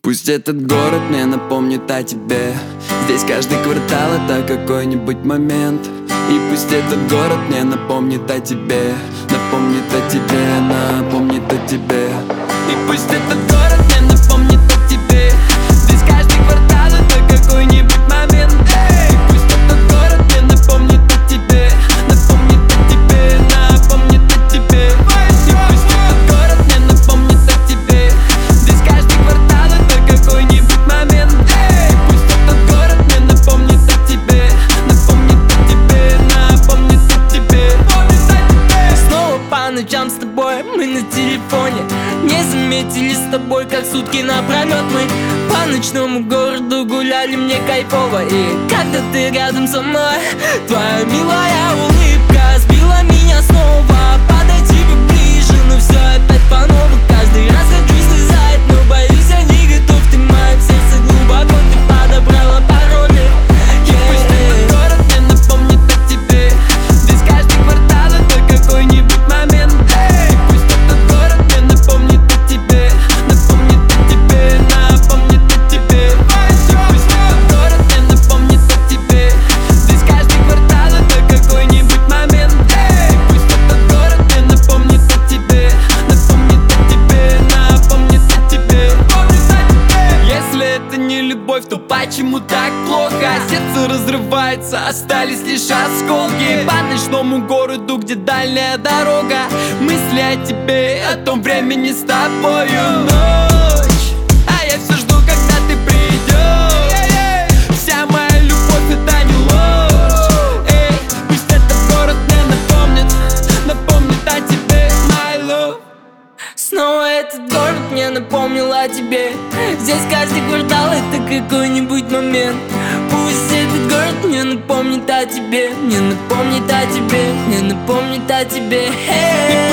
Пусть этот город мне напомнит о тебе. Здесь каждый квартал это какой-нибудь момент. И пусть этот город мне напомнит о тебе. Напомнит о тебе, напомнит о тебе. И пусть этот город мне напомнит о тебе. Здесь каждый квартал это какой-нибудь момент. И пусть этот город мне напомнит о тебе. Напомнит о тебе, напомнит о тебе. И пусть этот город мне напомнит о тебе. Здесь каждый квартал это какой-нибудь момент. И пусть этот город мне напомнит о тебе. Напомнит о тебе, напомнит о тебе. Снова по ночам с тобой мы на телефоне. Не заметили с тобой, как сутки напролет мы по ночному городу гуляли, мне кайфово. И когда ты рядом со мной, твоя милая улыбка сбила меня снова. Подойти бы ближе, но все опять по-новому. Каждый раз хочу слезать, но боюсь, я не готов. Ты в моем сердце глубоко, ты подобрала пароли. Пусть этот город мне напомнит о тебе. Здесь каждый квартал это какой-нибудь момент. И пусть этот город мне напомнит о тебе. Напомнит о тебе, напомнит о тебе. И пусть этот город мне напомнит о тебе. Здесь каждый квартал это какой-нибудь момент. И пусть этот город мне напомнит о тебе. Напомнит о тебе, напомнит о тебе. Если это не любовь, то почему так плохо? Сердце разрывается, остались лишь осколки. По ночному городу, где дальняя дорога. Мысли о тебе, о том времени с тобою. Ночь, а я все жду, когда ты придешь. Вся моя любовь это не ложь. Эй, пусть этот город мне напомнит о тебе, my love. Снова этот город мне напомнил о тебе. Здесь каждый квартал это какой-нибудь момент. Пусть этот город мне напомнит о тебе. Мне напомнит о тебе, мне напомнит о тебе.